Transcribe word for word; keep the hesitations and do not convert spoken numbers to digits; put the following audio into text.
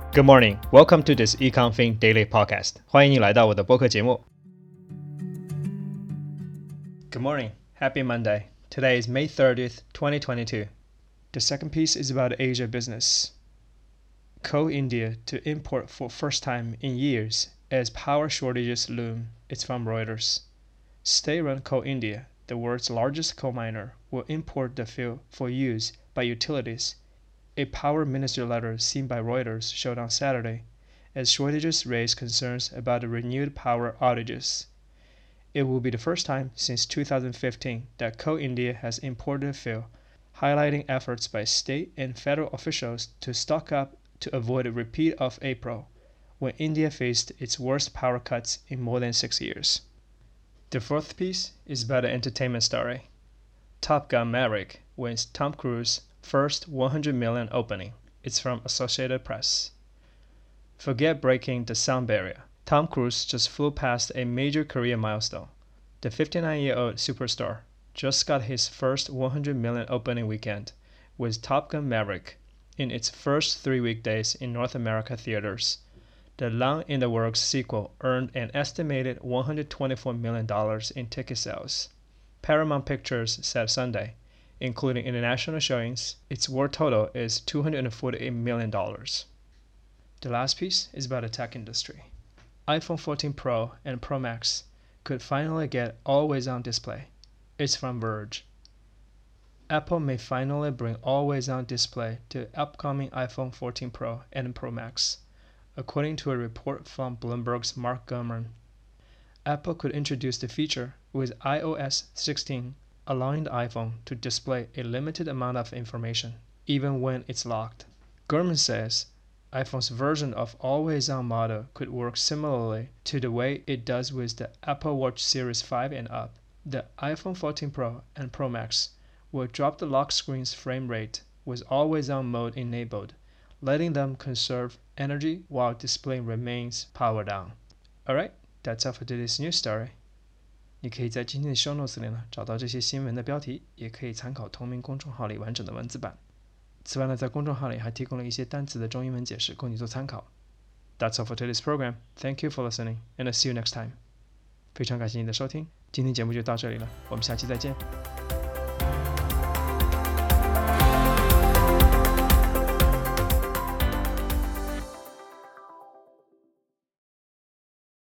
Good morning, welcome to this EconFin Daily Podcast. 欢迎你来到我的播客节目。Good morning, happy Monday. Today is May thirtieth, twenty twenty-two. The second piece is about Asia business. Coal India to import for first time in years as power shortages loom. It's from Reuters. State-run Coal India, the world's largest coal miner, will import the fuel for use by utilities. A power minister letter seen by Reuters showed on Saturday, as shortages raise concerns about the renewed power outages. It will be the first time since two thousand fifteen that Coal India has imported fuel, highlighting efforts by state and federal officials to stock up to avoid a repeat of April, when India faced its worst power cuts in more than six years. The fourth piece is about an entertainment story. Top Gun Maverick wins Tom Cruise first one hundred million opening. It's from Associated Press. Forget breaking the sound barrier. Tom Cruise just flew past a major career milestone. The fifty-nine-year-old superstar just got his first one hundred million opening weekend with Top Gun Maverick in its first three weekdays in North America theaters. The long-in-the-works sequel earned an estimated one hundred twenty-four million dollars in ticket sales. Paramount Pictures said Sunday, including international showings, its world total is two hundred forty-eight million dollars. The last piece is about the tech industry. iPhone fourteen Pro and Pro Max could finally get always-on display. It's from Verge. Apple may finally bring always-on display to upcoming iPhone fourteen Pro and Pro Max, according to a report from Bloomberg's Mark Gurman. Apple could introduce the feature with i O S sixteen, allowing the iPhone to display a limited amount of information, even when it's locked. Gurman says iPhone's version of always-on model could work similarly to the way it does with the Apple Watch Series five and up. The iPhone fourteen Pro and Pro Max will drop the lock screen's frame rate with always-on mode enabled, letting them conserve energy while display remains powered on. Alright, that's all for today's news story. 你可以在今天的 show notes 里呢找到这些新闻的标题，也可以参考同名公众号里完整的文字版。此外呢，在公众号里还提供了一些单词的中英文解释供你做参考。That's all for today's program. Thank you for listening, and I'll see you next time. 非常感谢你的收听，今天节目就到这里了，我们下期再见。